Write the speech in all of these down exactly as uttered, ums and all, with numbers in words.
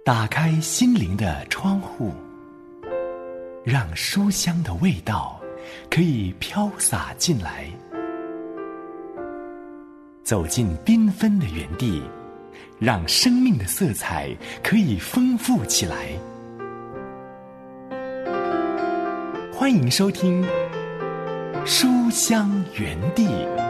打开心灵的窗户，让书香的味道可以飘洒进来。走进缤纷的园地，让生命的色彩可以丰富起来。欢迎收听书香园地。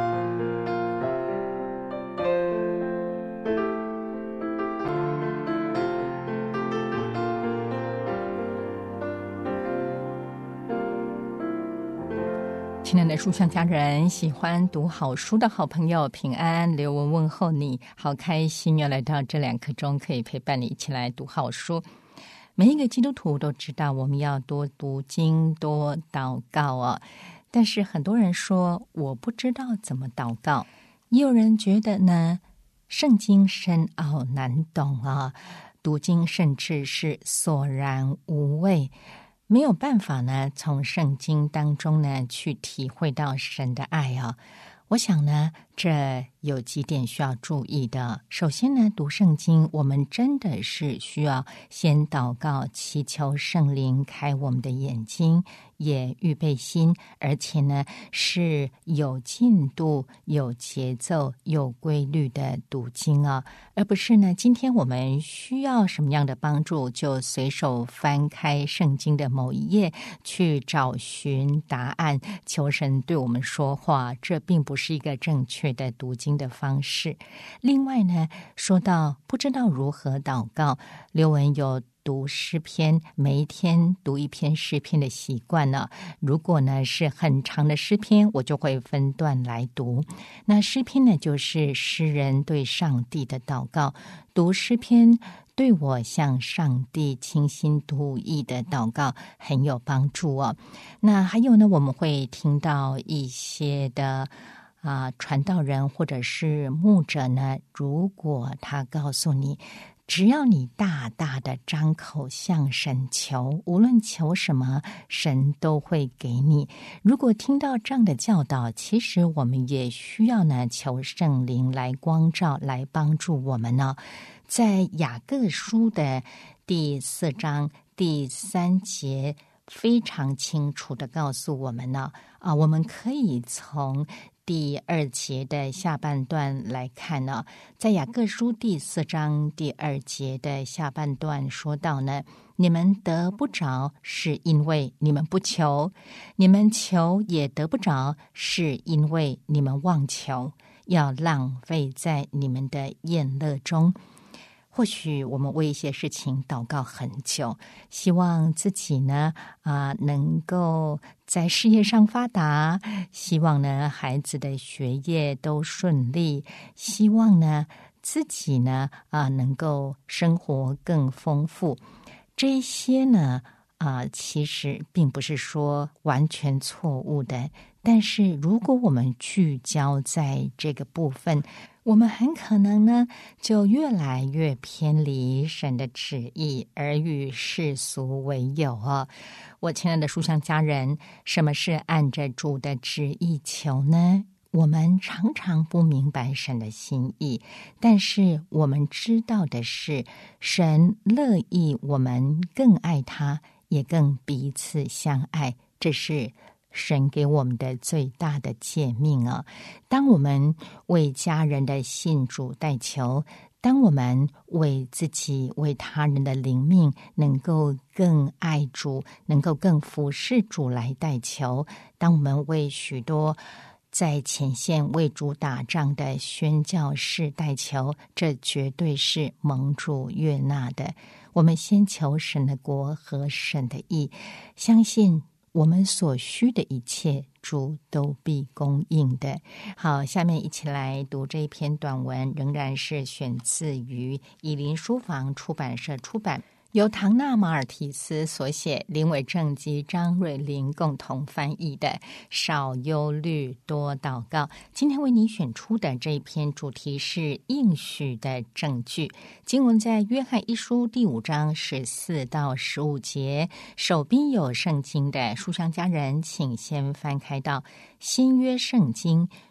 亲爱的书香家人，喜欢读好书的好朋友，平安，刘文问候你，好开心又来到这两刻钟，可以陪伴你一起来读好书。每一个基督徒都知道我们要多读经，多祷告哦。但是很多人说我不知道怎么祷告，也有人觉得呢，圣经深奥难懂啊，读经甚至是索然无味，没有办法呢，从圣经当中呢去体会到神的爱啊。我想呢，这有几点需要注意的。首先呢，读圣经，我们真的是需要先祷告，祈求圣灵开我们的眼睛，也预备心，而且呢是有进度、有节奏、有规律的读经啊，而不是呢今天我们需要什么样的帮助，就随手翻开圣经的某一页去找寻答案，求神对我们说话，这并不是一个正确的读经的方式。另外呢，说到不知道如何祷告，刘文有读诗篇，每一天读一篇诗篇的习惯呢。如果呢是很长的诗篇，我就会分段来读。那诗篇呢，就是诗人对上帝的祷告。读诗篇对我向上帝倾心吐意的祷告很有帮助哦。那还有呢，我们会听到一些的啊，传道人或者是牧者呢，如果他告诉你，只要你大大的张口向神求，无论求什么，神都会给你。如果听到这样的教导，其实我们也需要呢，求圣灵来光照，来帮助我们呢。在雅各书的第四章第三节，非常清楚的告诉我们呢，啊，我们可以从第二节的下半段来看呢，在雅各书第四章第二节的下半段说到呢，你们得不着是因为你们不求，你们求也得不着是因为你们妄求，要浪费在你们的宴乐中。或许我们为一些事情祷告很久，希望自己呢啊、呃、能够在事业上发达，希望呢孩子的学业都顺利，希望呢自己呢啊、呃、能够生活更丰富。这些呢啊、呃、其实并不是说完全错误的，但是如果我们聚焦在这个部分，我们很可能呢就越来越偏离神的旨意，而与世俗为友哦。我亲爱的书香家人，什么是按着主的旨意求呢？我们常常不明白神的心意，但是我们知道的是，神乐意我们更爱他，也更彼此相爱，这是神给我们的最大的诫命啊！当我们为家人的信主代求，当我们为自己、为他人的灵命能够更爱主，能够更服侍主来代求，当我们为许多在前线为主打仗的宣教士代求，这绝对是蒙主悦纳的。我们先求神的国和神的义，相信我们所需的一切，主都必供应的。好，下面一起来读这一篇短文，仍然是选自于以林书房出版社出版，由唐纳马尔提斯所写，林伟正及张瑞玲共同翻译的《少忧虑多祷告》。今天为你选出的这一篇主题是应许的证据。经文在约翰一书第五章十四到十五节。手边有圣经的书香家人，请先翻开到新约圣经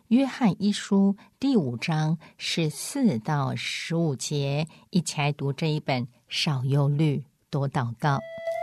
约翰一书第五章十四到十五节，一起来读这一本少忧虑多祷告。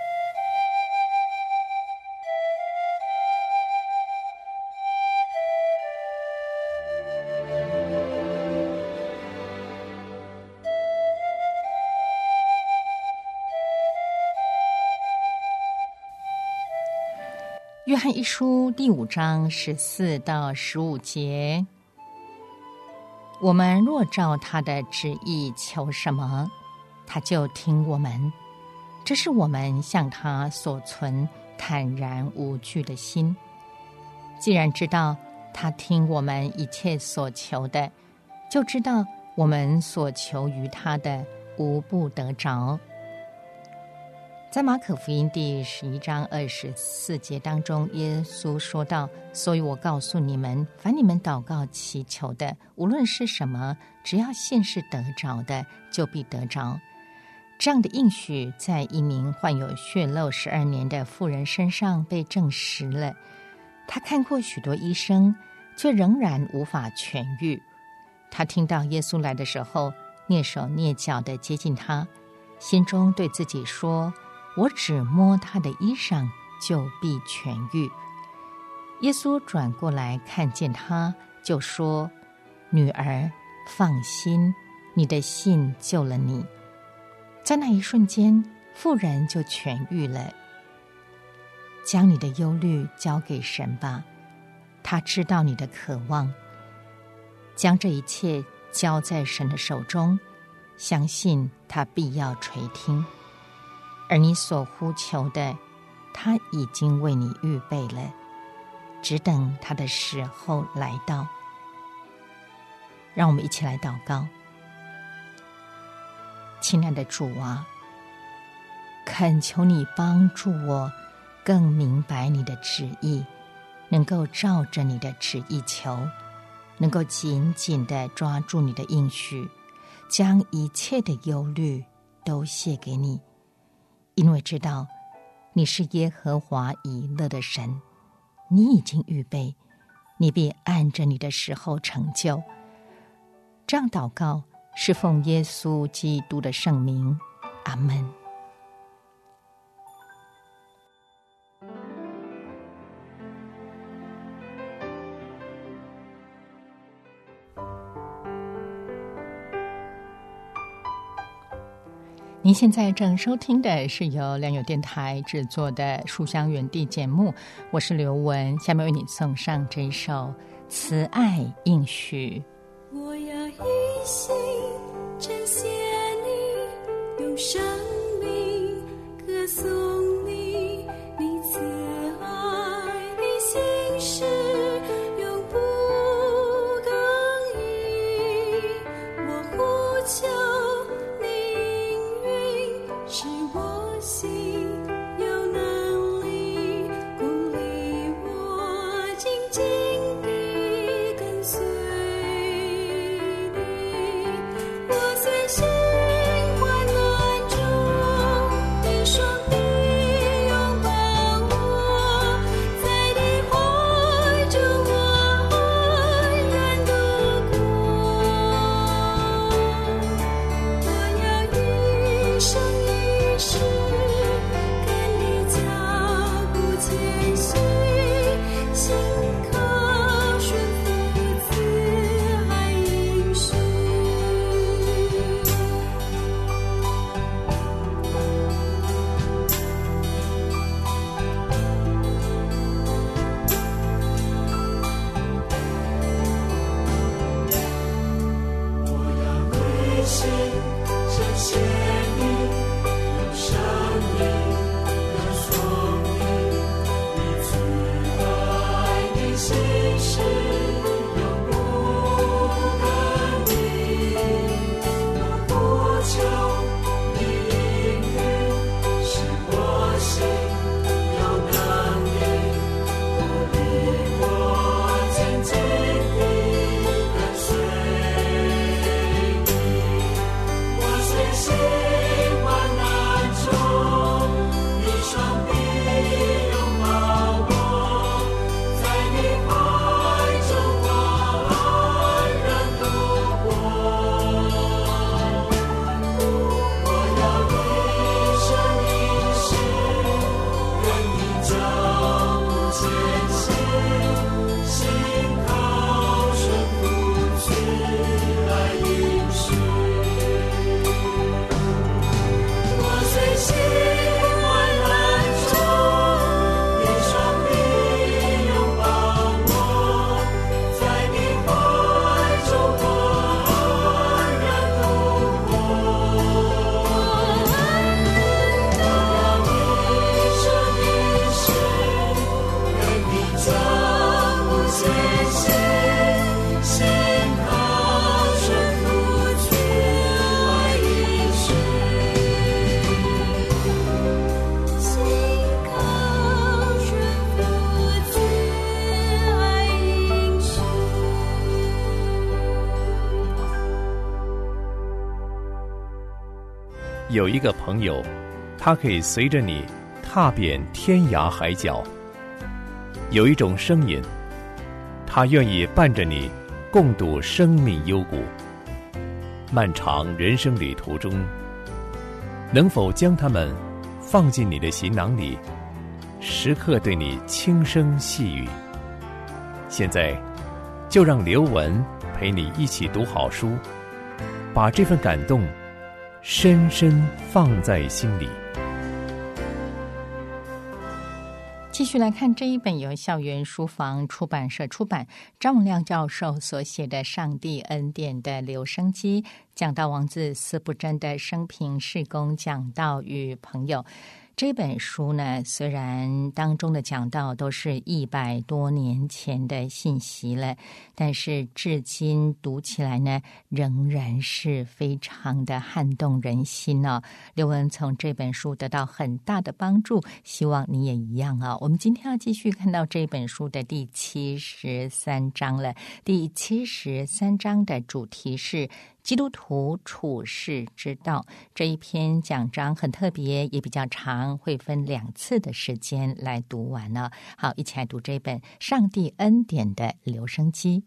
约翰一书第五章十四到十五节，我们若照他的旨意求什么，他就听我们。这是我们向他所存坦然无惧的心。既然知道他听我们一切所求的，就知道我们所求于他的无不得着。在马可福音第十一章二十四节当中，耶稣说道：所以我告诉你们，凡你们祷告祈求的，无论是什么，只要信是得着的，就必得着。这样的应许在一名患有血漏十二年的妇人身上被证实了。她看过许多医生，却仍然无法痊愈。她听到耶稣来的时候，蹑手蹑脚地接近他，心中对自己说：我只摸他的衣裳，就必痊愈。耶稣转过来看见他，就说：女儿，放心，你的信救了你。在那一瞬间，妇人就痊愈了。将你的忧虑交给神吧，他知道你的渴望。将这一切交在神的手中，相信他必要垂听。而你所呼求的，他已经为你预备了，只等他的时候来到。让我们一起来祷告。亲爱的主啊，恳求你帮助我更明白你的旨意，能够照着你的旨意求，能够紧紧地抓住你的应许，将一切的忧虑都卸给你。因为知道你是耶和华以勒的神，你已经预备，你必按着你的时候成就。这样祷告是奉耶稣基督的圣名，阿们。您现在正收听的是由良友电台制作的《书香园地》节目，我是刘雯，下面为你送上这一首《慈爱应许》。 我要一心称谢你，用生命歌颂你，你慈爱的心事永不更移。我呼求使我心有能力，鼓励我紧紧地跟随你。我虽心患难中，你双臂拥抱我，在你怀中我安然度过。我要一生是跟你脚步前行，心靠顺服慈爱应许。我要归心称谢你，生命歌颂你，你慈爱的心事永不更移。我呼求你应允，使我心有能力，鼓励我紧紧地跟随你。我虽心有一个朋友，他可以随着你踏遍天涯海角；有一种声音，他愿意伴着你共度生命幽谷。漫长人生旅途中，能否将它们放进你的行囊里，时刻对你轻声细语？现在就让刘文陪你一起读好书，把这份感动深深放在心里。 继续来看这一本由校园书房出版社出版，张文亮教授所写的《上帝恩典的留声机》，讲到王子司布真的生平事工讲道与朋友。这本书呢，虽然当中的讲道都是一百多年前的信息了，但是至今读起来呢，仍然是非常的撼动人心哦。刘文从这本书得到很大的帮助，希望你也一样啊、哦。我们今天要继续看到这本书的第七十三章了。第七十三章的主题是基督徒处世之道。这一篇讲章很特别，也比较长，会分两次的时间来读完了。好，一起来读这本《上帝恩典的留声机》。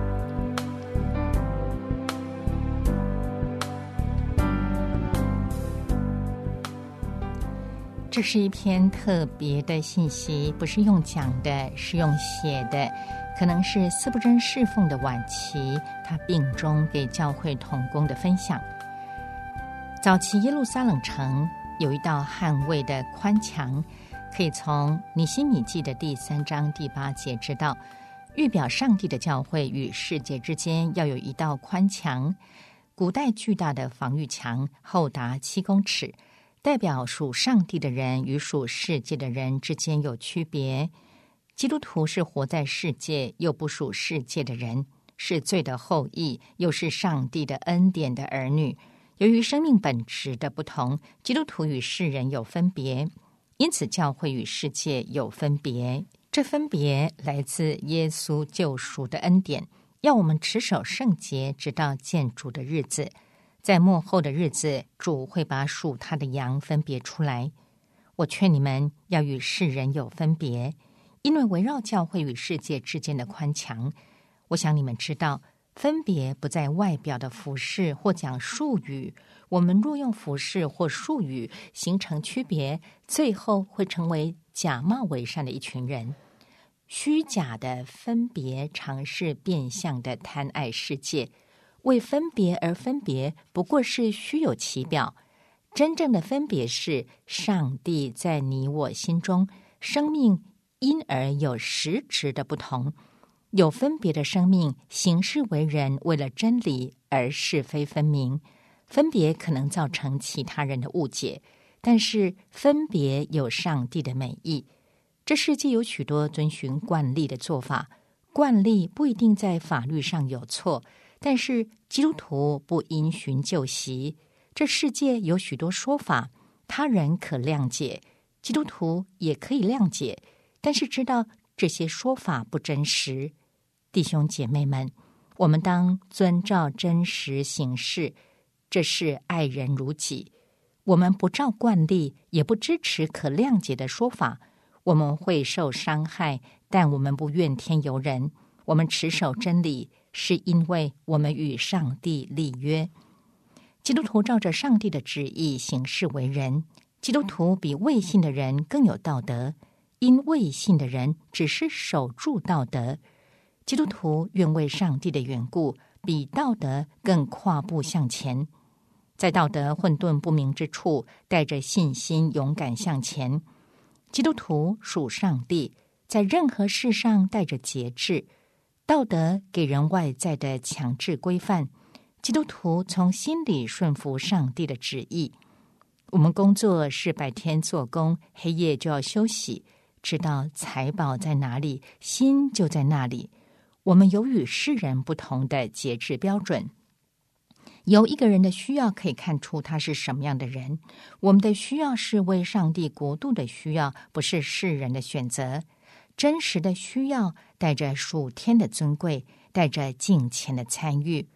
这是一篇特别的信息，不是用讲的，是用写的。可能是司布真侍奉的晚期，他病中给教会同工的分享。早期耶路撒冷城有一道捍卫的宽墙，可以从尼希米记的第三章第八节知道，预表上帝的教会与世界之间要有一道宽墙。古代巨大的防御墙厚达七公尺，代表属上帝的人与属世界的人之间有区别。基督徒是活在世界又不属世界的人，是罪的后裔，又是上帝的恩典的儿女。由于生命本质的不同，基督徒与世人有分别，因此教会与世界有分别。这分别来自耶稣救赎的恩典，要我们持守圣洁，直到见主的日子。在末后的日子，主会把属他的羊分别出来。我劝你们要与世人有分别，因为围绕教会与世界之间的宽墙，我想你们知道，分别不在外表的服饰或讲术语。我们若用服饰或术语形成区别，最后会成为假冒伪善的一群人。虚假的分别常是变相的贪爱世界，为分别而分别，不过是虚有其表。真正的分别是上帝在你我心中，生命因而有实质的不同。有分别的生命行事为人，为了真理而是非分明。分别可能造成其他人的误解，但是分别有上帝的美意。这世界有许多遵循惯例的做法，惯例不一定在法律上有错，但是基督徒不因循旧习。这世界有许多说法，他人可谅解，基督徒也可以谅解，但是知道这些说法不真实。弟兄姐妹们，我们当遵照真实行事，这是爱人如己。我们不照惯例，也不支持可谅解的说法，我们会受伤害，但我们不怨天尤人。我们持守真理，是因为我们与上帝立约。基督徒照着上帝的旨意行事为人，基督徒比未信的人更有道德，因未信的人只是守住道德。基督徒愿为上帝的缘故，比道德更跨步向前，在道德混沌不明之处，带着信心勇敢向前。基督徒属上帝，在任何事上带着节制。道德给人外在的强制规范，基督徒从心里顺服上帝的旨意。我们工作是白天做工，黑夜就要休息，知道财宝在哪里，心就在那里。我们有与世人不同的节制标准。由一个人的需要可以看出他是什么样的人。我们的需要是为上帝国度的需要，不是世人的选择。真实的需要带着属天的尊贵，带着敬虔的参与。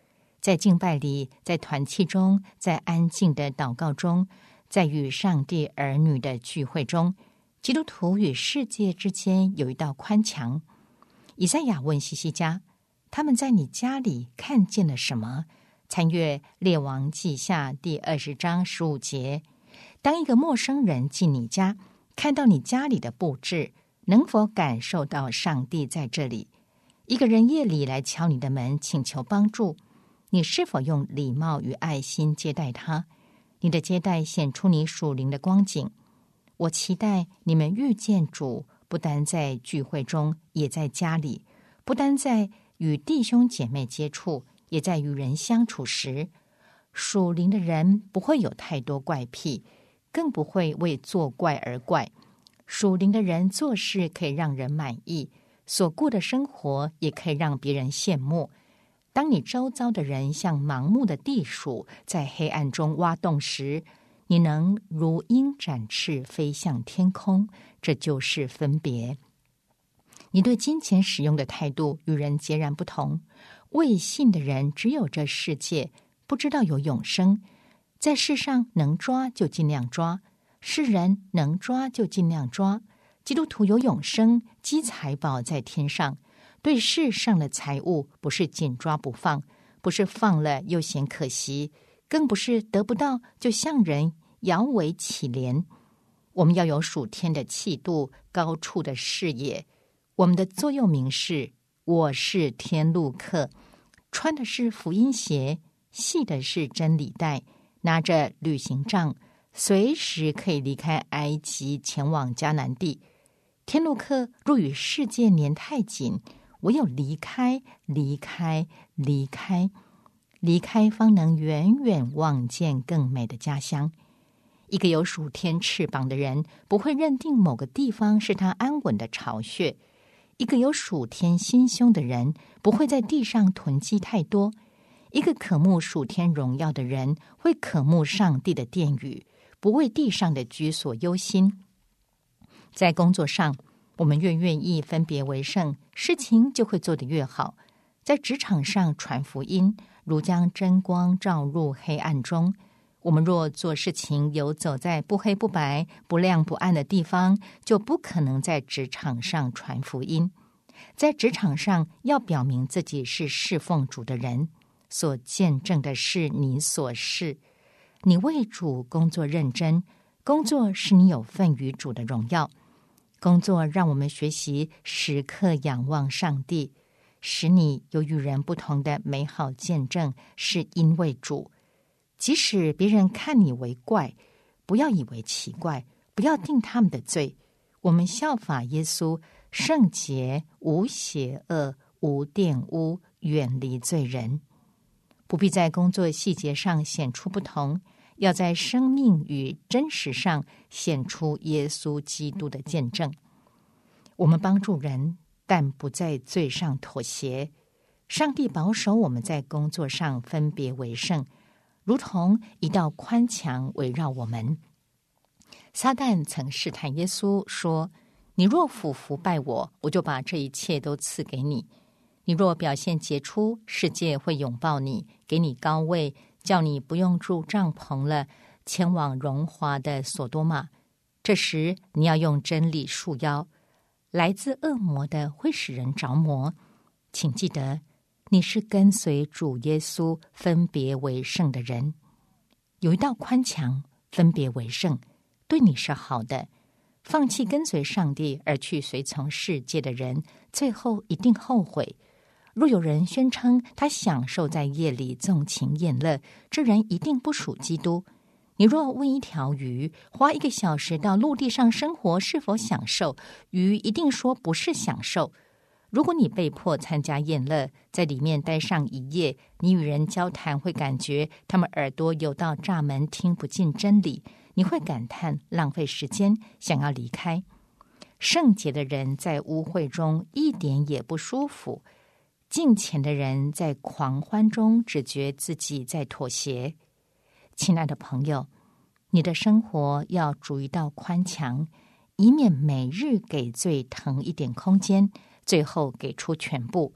在敬拜里，在团契中，在安静的祷告中，在与上帝儿女的聚会中，基督徒与世界之间有一道宽墙。以赛亚问希西家，他们在你家里看见了什么？参阅列王记下第二十章十五节。当一个陌生人进你家，看到你家里的布置，能否感受到上帝在这里？一个人夜里来敲你的门，请求帮助，你是否用礼貌与爱心接待他？你的接待显出你属灵的光景。我期待你们遇见主，不单在聚会中，也在家里；不单在与弟兄姐妹接触，也在与人相处时。属灵的人不会有太多怪癖，更不会为作怪而怪。属灵的人做事可以让人满意，所过的生活也可以让别人羡慕。当你周遭的人像盲目的地鼠在黑暗中挖洞时，你能如鹰展翅飞向天空，这就是分别。你对金钱使用的态度与人截然不同。未信的人只有这世界，不知道有永生。在世上能抓就尽量抓，世人能抓就尽量抓。基督徒有永生，积财宝在天上。对世上的财物，不是紧抓不放，不是放了又嫌可惜，更不是得不到就向人摇尾乞怜。我们要有属天的气度，高处的视野。我们的座右铭是：我是天路客，穿的是福音鞋，系的是真理带，拿着旅行杖，随时可以离开埃及，前往迦南地。天路客若与世界粘太紧，唯有离开，离开，离开，离开，方能远远望见更美的家乡。一个有属天翅膀的人，不会认定某个地方是他安稳的巢穴。一个有属天心胸的人，不会在地上囤积太多。一个渴慕属天荣耀的人，会渴慕上帝的殿宇，不为地上的居所忧心。在工作上，我们越愿意分别为圣，事情就会做得越好。在职场上传福音，如将真光照入黑暗中。我们若做事情游走在不黑不白、不亮不暗的地方，就不可能在职场上传福音。在职场上要表明自己是侍奉主的人，所见证的是你所是。你为主工作认真，工作使你有份于主的荣耀。工作让我们学习时刻仰望上帝，使你有与人不同的美好见证，是因为主。即使别人看你为怪，不要以为奇怪，不要定他们的罪。我们效法耶稣，圣洁、无邪恶、无玷污，远离罪人。不必在工作细节上显出不同，要在生命与真实上显出耶稣基督的见证。我们帮助人，但不在罪上妥协。上帝保守我们在工作上分别为圣，如同一道宽墙围绕我们。撒旦曾试探耶稣说：你若俯伏拜我，我就把这一切都赐给你。你若表现杰出，世界会拥抱你，给你高位，叫你不用住帐篷了，前往荣华的所多玛。这时你要用真理束腰。来自恶魔的会使人着魔。请记得，你是跟随主耶稣分别为圣的人。有一道宽墙，分别为圣，对你是好的。放弃跟随上帝而去随从世界的人，最后一定后悔。若有人宣称他享受在夜里纵情宴乐，这人一定不属基督。你若问一条鱼，花一个小时到陆地上生活是否享受，鱼一定说不是享受。如果你被迫参加宴乐，在里面待上一夜，你与人交谈会感觉他们耳朵有道栅门，听不进真理，你会感叹浪费时间，想要离开。圣洁的人在污秽中一点也不舒服，敬虔的人在狂欢中只觉自己在妥协。亲爱的朋友，你的生活要筑一道宽墙，以免每日给罪腾一点空间，最后给出全部。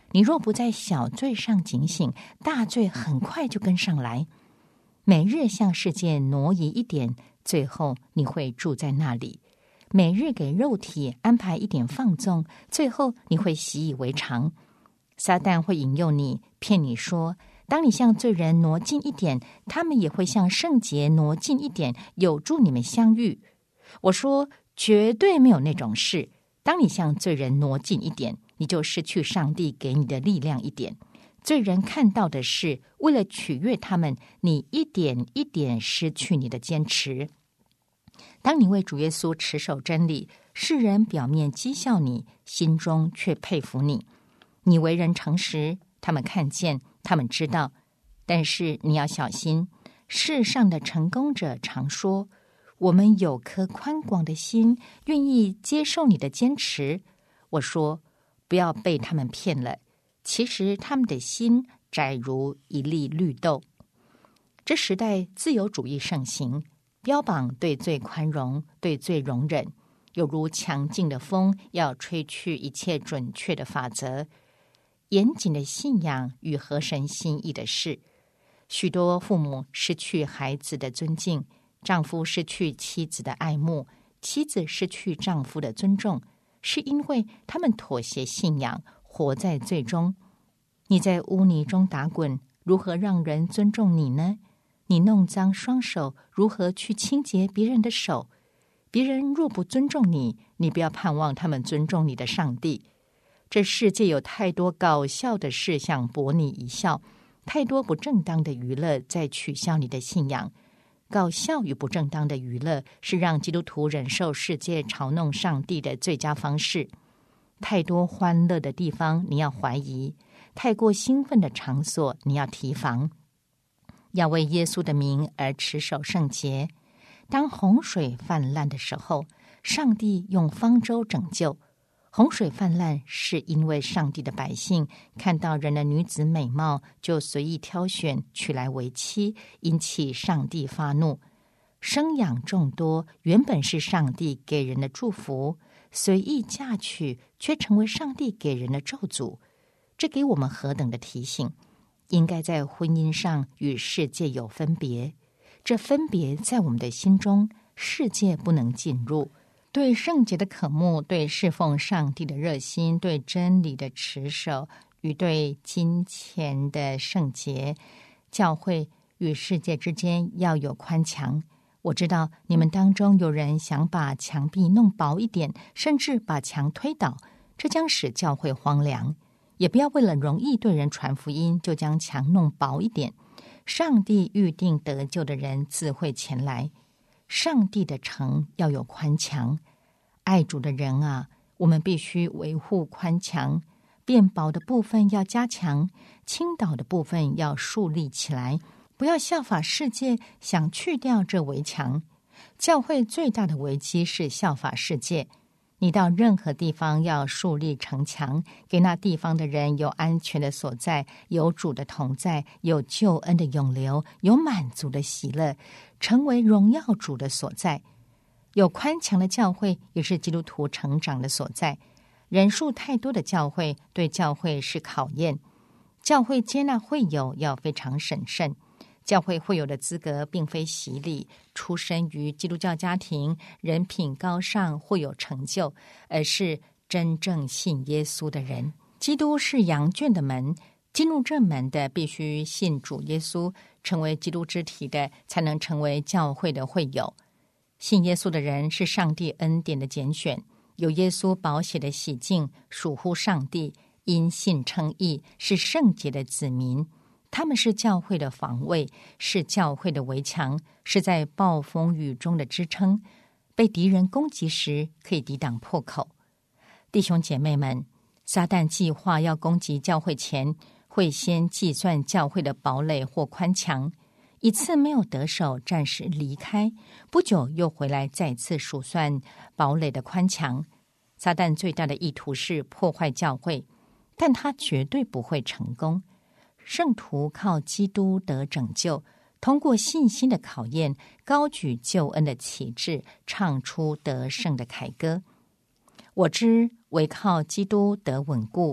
你若不在小罪上警醒，大罪很快就跟上来。每日向世界挪移一点，最后你会住在那里。每日给肉体安排一点放纵，最后你会习以为常。撒旦会引诱你，骗你说，当你向罪人挪近一点，他们也会向圣洁挪近一点，有助你们相遇。我说，绝对没有那种事。当你向罪人挪近一点，你就失去上帝给你的力量一点。罪人看到的是，为了取悦他们，你一点一点失去你的坚持。当你为主耶稣持守真理，世人表面讥笑你，心中却佩服你。你为人诚实，他们看见，他们知道。但是你要小心，世上的成功者常说，我们有颗宽广的心，愿意接受你的坚持。我说，不要被他们骗了，其实他们的心窄如一粒绿豆。这时代自由主义盛行，标榜对罪宽容，对罪容忍，有如强劲的风，要吹去一切准确的法则。严谨的信仰与合神心意的事，许多父母失去孩子的尊敬，丈夫失去妻子的爱慕，妻子失去丈夫的尊重，是因为他们妥协信仰，活在罪中。你在污泥中打滚，如何让人尊重你呢？你弄脏双手，如何去清洁别人的手？别人若不尊重你，你不要盼望他们尊重你的上帝。这世界有太多搞笑的事想博你一笑，太多不正当的娱乐在取笑你的信仰。搞笑与不正当的娱乐是让基督徒忍受世界嘲弄上帝的最佳方式。太多欢乐的地方你要怀疑，太过兴奋的场所你要提防。要为耶稣的名而持守圣洁。当洪水泛滥的时候，上帝用方舟拯救。洪水泛滥是因为上帝的百姓看到人的女子美貌，就随意挑选娶来为妻，引起上帝发怒。生养众多原本是上帝给人的祝福，随意嫁娶却成为上帝给人的咒诅。这给我们何等的提醒，应该在婚姻上与世界有分别。这分别在我们的心中，世界不能进入。对圣洁的渴慕，对侍奉上帝的热心，对真理的持守，与对金钱的圣洁，教会与世界之间要有宽墙。我知道你们当中有人想把墙壁弄薄一点，甚至把墙推倒，这将使教会荒凉。也不要为了容易对人传福音，就将墙弄薄一点。上帝预定得救的人自会前来。上帝的城要有宽墙，爱主的人啊，我们必须维护宽墙，变薄的部分要加强，倾倒的部分要树立起来，不要效法世界想去掉这围墙。教会最大的危机是效法世界。你到任何地方要树立城墙，给那地方的人有安全的所在，有主的同在，有救恩的永流，有满足的喜乐，成为荣耀主的所在。有宽墙的教会也是基督徒成长的所在。人数太多的教会对教会是考验。教会接纳会友要非常审慎。教会会友的资格并非洗礼，出身于基督教家庭，人品高尚或有成就，而是真正信耶稣的人。基督是羊圈的门，进入这门的必须信主耶稣，成为基督肢体的才能成为教会的会友。信耶稣的人是上帝恩典的拣选，有耶稣宝血的洗净，属乎上帝，因信称义，是圣洁的子民。他们是教会的防卫，是教会的围墙，是在暴风雨中的支撑，被敌人攻击时可以抵挡破口。弟兄姐妹们，撒旦计划要攻击教会前，会先计算教会的堡垒或宽墙，一次没有得手，暂时离开，不久又回来再次数算堡垒的宽墙。撒旦最大的意图是破坏教会，但他绝对不会成功。圣徒靠基督得拯救，通过信心的考验，高举救恩的旗帜，唱出得胜的凯歌。我知唯靠基督得稳固，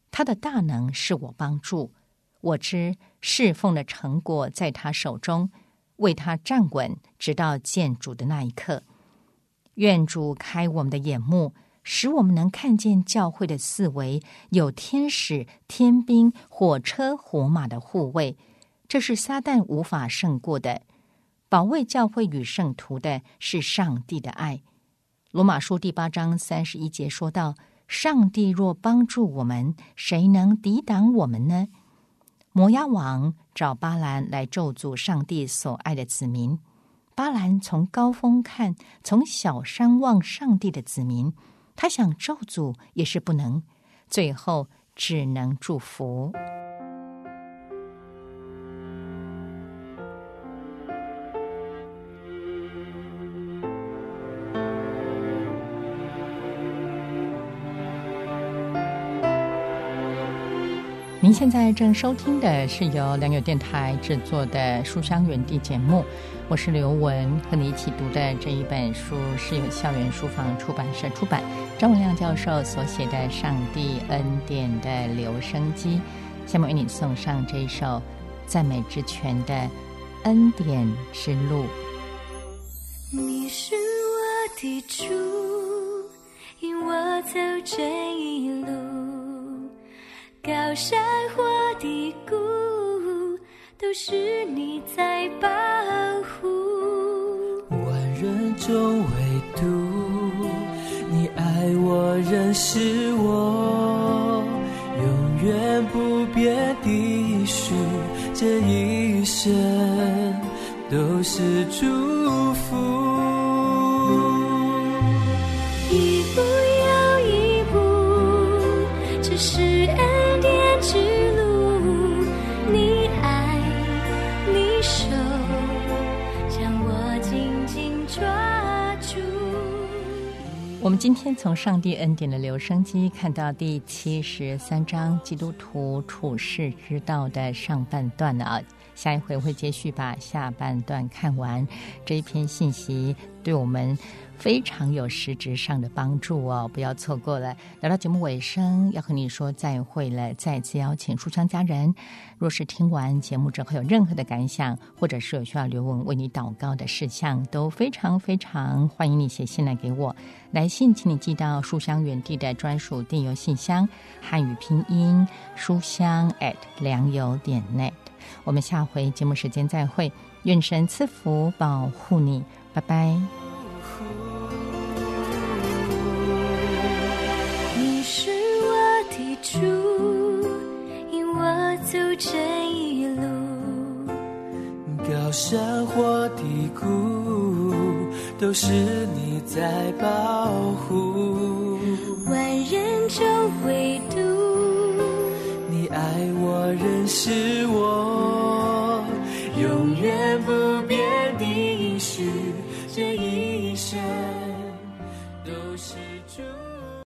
他的大能是我帮助，我知侍奉的成果在他手中，为他站稳，直到见主的那一刻。愿主开我们的眼目，使我们能看见教会的四围有天使、天兵、火车、火马的护卫，这是撒旦无法胜过的。保卫教会与圣徒的是上帝的爱。罗马书第八章三十一节说道，上帝若帮助我们，谁能抵挡我们呢？摩押王找巴兰来咒诅上帝所爱的子民，巴兰从高峰看，从小山望上帝的子民，他想咒诅也是不能，最后只能祝福。您现在正收听的是由良友电台制作的书香园地节目，我是刘文，和你一起读的这一本书是由校园书房出版社出版，张文亮教授所写的《上帝恩典的留声机》。下面为你送上这一首赞美之泉的《恩典之路》。 你是我的主，引我走这一路，高山或低谷，都是你在保护。 万人中唯独你爱我，认识我，永远不变的许，这一生都是祝福。 一步又一步，这是恩典之路，你爱你手将我紧紧抓住。 我们今天从上帝恩典的留声机看到第七十三章基督徒处世之道的上半段了啊，下一回会接续把下半段看完。这一篇信息对我们非常有实质上的帮助哦，不要错过了。来到节目尾声，要和你说再会了，再次邀请书香家人，若是听完节目之后有任何的感想，或者是有需要刘文为你祷告的事项，都非常非常欢迎你写信来给我。来信请你寄到书香园地的专属电邮信箱，汉语拼音书香 at 良友点 net。 我们下回节目时间再会，愿神赐福保护你，拜拜。 你是我的主，引我走这一路， 高山或低谷，都是你在保护。 万人中唯独你爱我，认识我，